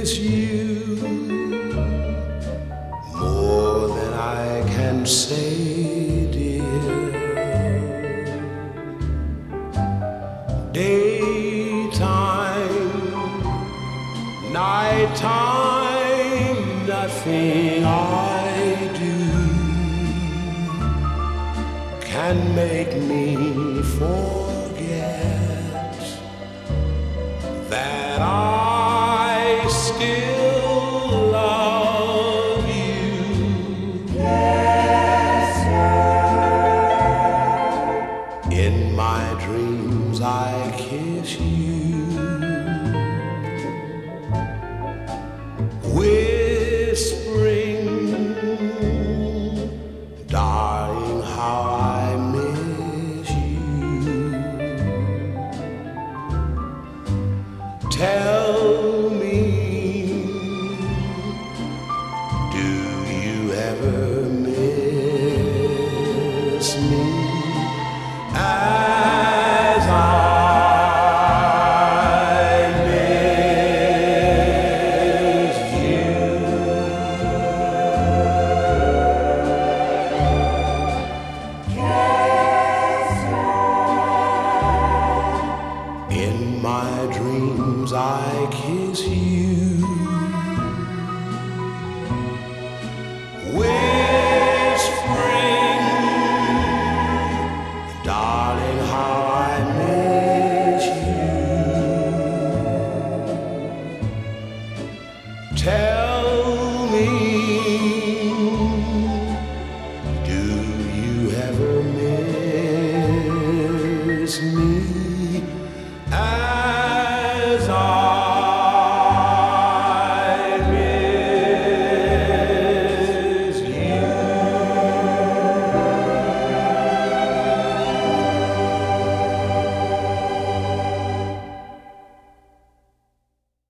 miss you more than I can say, dear. Daytime, nighttime, nothing I do can make me forget that I still love you. Yes, sir. In my dreams I kiss you, whispering, darling, how I miss you. Tell me, do you ever miss me as I miss you? Yes, sir. In my dreams I kiss you, whispering, darling, how I miss you. Tell